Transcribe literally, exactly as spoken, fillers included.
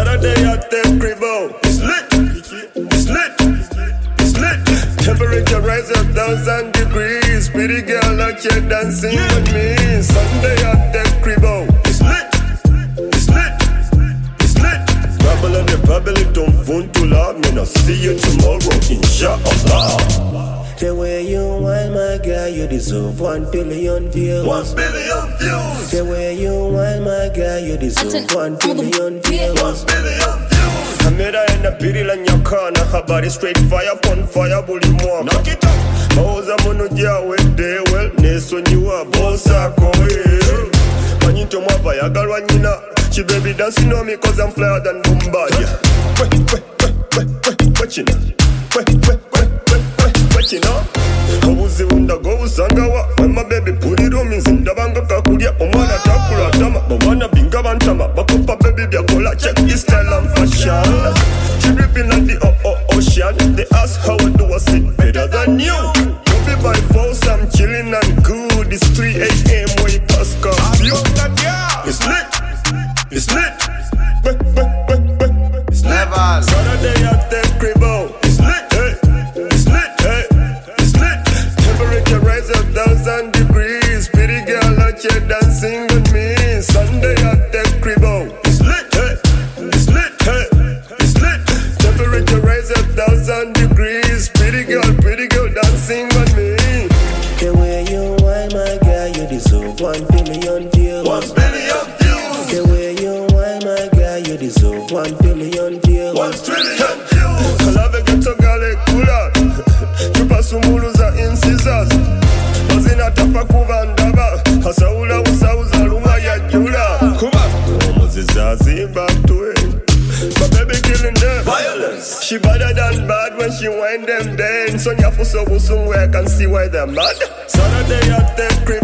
Saturday at the cribbo. It's lit, it's lit, it's lit. Temperature rise a thousand degrees. Pretty girl like you dancing yeah. with me. Sunday at the cribbo. It's lit, it's lit, it's lit. Bubble and the bubble it don't fun to love. Me not see you tomorrow, inshallah. The way you whine, my girl, you deserve one billion views. One billion views. The way you whine, my girl, you deserve one billion views. One billion views. I made her in the piddle in your corner. Her body straight fire, pon fire, bully more. Knock it up. Bowser mono dia with day wellness when you are boss are going. Man into my fire, girl, when you know. She baby dancing on me cause I'm flyer than Bombardier. Wait, wait, wait, wait, wait, wait, you know. Wait, wait, wait, wait, wait, wait, you know. Kabuzi unda go usangawa. When my baby put it on me, zindabanga kakulia. Omwana takula dama, bawana binga bantama. Bakupa baby biakola, check this style and fashion. She ripping like the oh oh ocean. They ask how I do, I sit better than you. You be by force, I'm chilling and good. It's three a.m. where you pass curfew. It's lit, it's lit. Wait, wait, wait, wait, wait. It's lit. Saturday at the cribbo. It's lit, hey. It's lit, hey. It's lit. Temperature rise a thousand degrees. Pretty girl like you dancing with me. Sunday at the cribbo. It's lit, hey. It's lit, hey. It's lit. Temperature rise a thousand degrees. Pretty girl, pretty girl dancing with me. The way you whine, my girl, you deserve one billion views. One billion views. The way you whine, my girl, you deserve one billion views. One trillion views. Kalave geto gale kula. Chupa sumulu za incisors. Mazina tafa kuvandaba. Hasaula usauza luma ya jula. Kuba. Omozizazi back to it. My baby killing them. Violence. She better than bad when she wind them down. So nyafu so busum where I can see why they're mad. Saturday at the crib.